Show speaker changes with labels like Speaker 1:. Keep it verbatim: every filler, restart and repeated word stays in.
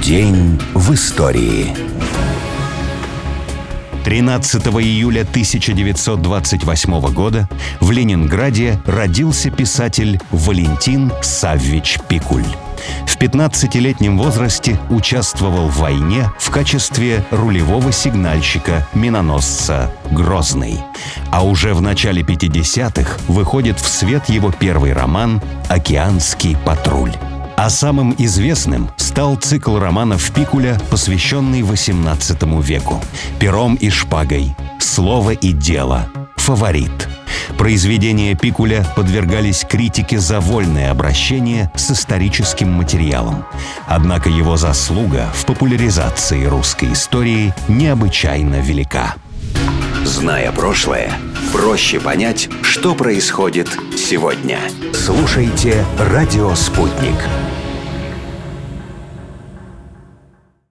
Speaker 1: День в истории.
Speaker 2: тринадцатого июля тысяча девятьсот двадцать восьмого года в Ленинграде родился писатель Валентин Саввич Пикуль. В пятнадцатилетнем возрасте участвовал в войне в качестве рулевого сигнальщика миноносца «Грозный». А уже в начале пятидесятых выходит в свет его первый роман «Океанский патруль». А самым известным стал цикл романов Пикуля, посвященный восемнадцатому веку. «Пером и шпагой», «Слово и дело», «Фаворит». Произведения Пикуля подвергались критике за вольное обращение с историческим материалом. Однако его заслуга в популяризации русской истории необычайно велика.
Speaker 1: Зная прошлое, проще понять, что происходит сегодня. Слушайте «Радио Спутник».